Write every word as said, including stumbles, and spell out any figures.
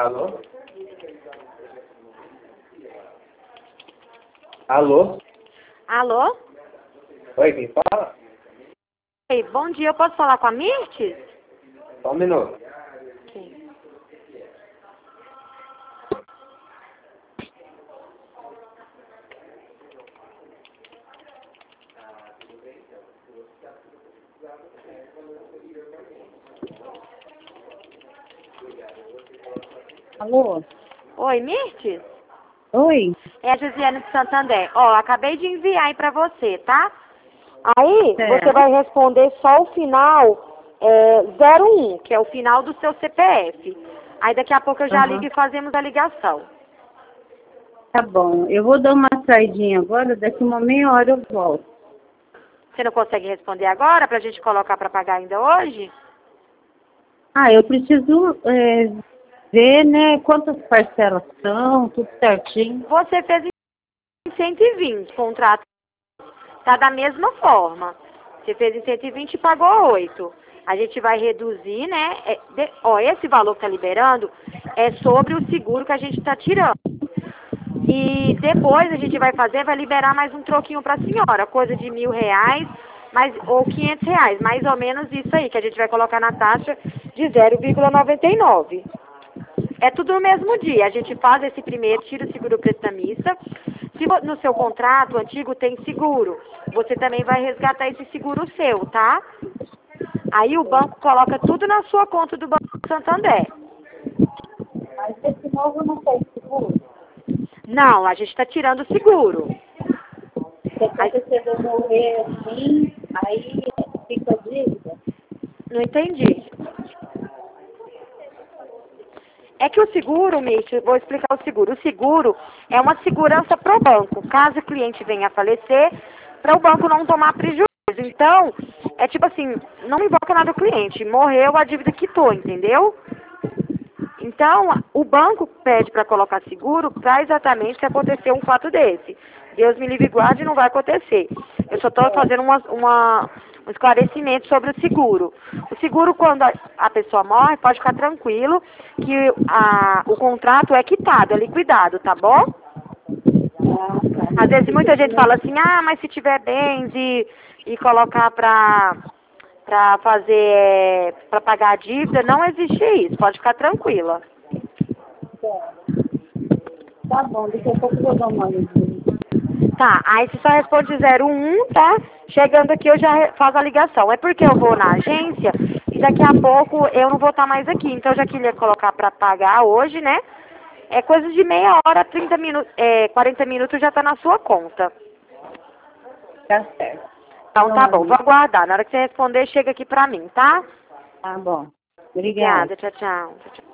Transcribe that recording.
Alô? Alô? Alô? Oi, quem fala? Ei, bom dia, eu posso falar com a Mirtes? Só um minuto. Ok. Alô? Oi, Mirtes? Oi? É a Josiane de Santander. Ó, acabei de enviar aí pra você, tá? Aí, Certo. você vai responder só o final é, zero um, que é o final do seu C P F. Aí daqui a pouco eu já Aham. ligo e fazemos a ligação. Tá bom. Eu vou dar uma saidinha agora, daqui uma meia hora eu volto. Você não consegue responder agora pra gente colocar pra pagar ainda hoje? Ah, eu preciso é, ver, né, quantas parcelas são, tudo certinho. Você fez em cento e vinte, contrato tá da mesma forma. Você fez em cento e vinte e pagou oito. A gente vai reduzir, né? É, de- ó, esse valor que tá liberando é sobre o seguro que a gente tá tirando. E depois a gente vai fazer, vai liberar mais um troquinho pra senhora, coisa de mil reais, mais, ou quinhentos reais, mais ou menos isso aí, que a gente vai colocar na taxa de zero vírgula noventa e nove. É tudo no mesmo dia. A gente faz esse primeiro, tira o seguro prestamista. Se vo- no seu contrato antigo tem seguro, você também vai resgatar esse seguro seu, tá? Aí o banco coloca tudo na sua conta do Banco Santander. Mas esse novo não tem seguro. Não, a gente está tirando o seguro. Se acontecer de eu morrer assim, aí fica dívida. Não entendi. É que o seguro, Mitch, vou explicar o seguro. O seguro é uma segurança para o banco. Caso o cliente venha a falecer, para o banco não tomar prejuízo. Então, é tipo assim, não invoca nada do cliente. Morreu, a dívida quitou, entendeu? Então, o banco pede para colocar seguro para exatamente se acontecer um fato desse. Deus me livre e guarde, não vai acontecer. Eu só estou fazendo uma, uma, um esclarecimento sobre o seguro. O seguro, quando a, a pessoa morre, pode ficar tranquilo que a, o contrato é quitado, é liquidado, tá bom? Às vezes muita gente fala assim, ah, mas se tiver bens e, e colocar para para fazer, para pagar a dívida, não existe isso, pode ficar tranquila. Tá bom, daqui a pouco eu vou dar uma olhadinha. Tá, aí você só responde zero um, tá? Chegando aqui eu já re- faço a ligação. É porque eu vou na agência e daqui a pouco eu não vou estar mais aqui. Então eu já queria colocar pra pagar hoje, né? É coisa de meia hora, trinta minutos, é, quarenta minutos já tá na sua conta. Tá certo. Então tá Não, bom, vou aguardar. Na hora que você responder, chega aqui pra mim, tá? tá bom. Obrigada. Obrigada, tchau, tchau. Tchau, tchau.